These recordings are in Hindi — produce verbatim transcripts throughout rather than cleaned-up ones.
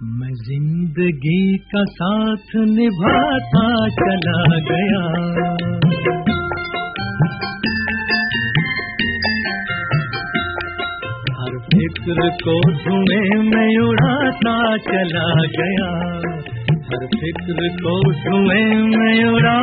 मैं जिंदगी का साथ निभाता चला गया, हर फिक्र को धुएं में उड़ाता चला गया, हर फिक्र को धुएं में उड़ा।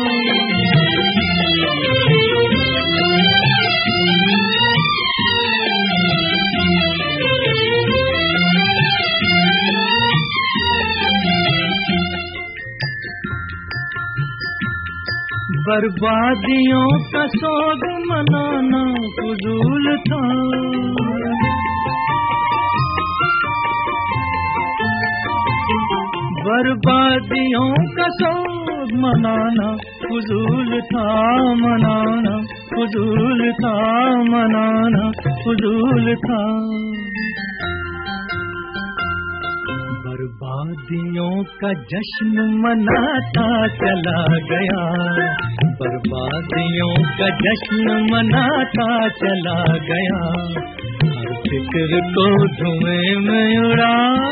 बर्बादियों का सोग मनाना फजूल था, बर्बादियों का सोग मनाना फजूल था, मनाना फजूल था, मनाना फजूल था। बर्बादियों का जश्न मनाता चला गया, बर्बादियों का जश्न मनाता चला गया, हर फिक्र को धुएं में उड़ा।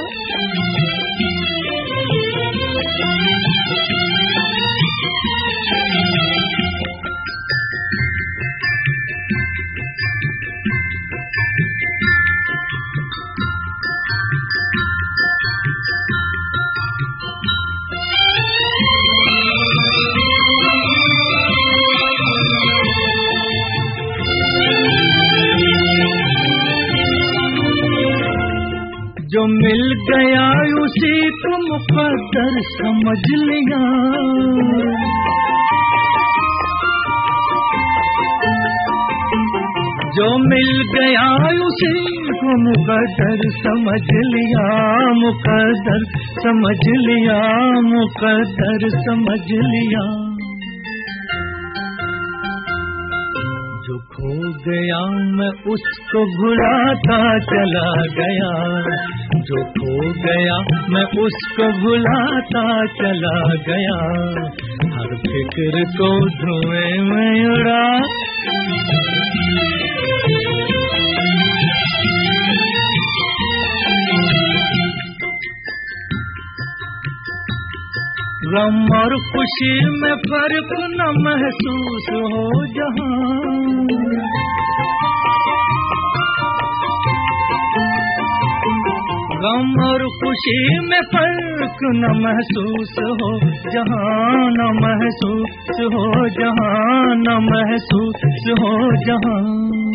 जो मिल गया उसी को मुकद्दर समझ लिया, जो मिल गया उसी को मुकद्दर समझ लिया, मुकद्दर समझ लिया, मुकद्दर समझ लिया। जो खो गया मैं उसको भुलाता चला गया, जो खो गया मैं उसको भुलाता चला गया, हर फिक्र को धुएं में उड़ा। गम और खुशी में फर्क न महसूस हो जहां, गम और खुशी में फर्क न महसूस हो जहां, न महसूस हो जहां, न महसूस हो जहां।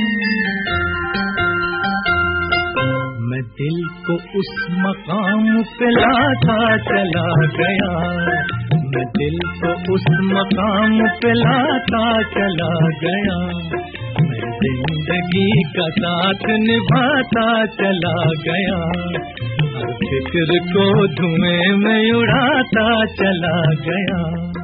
मैं दिल को उस मकाम पे लाता चला गया, मैं दिल को उस मकाम पे लाता चला गया, मैं जिंदगी का साथ निभाता चला गया, हर फिक्र को धुएं में उड़ाता चला गया।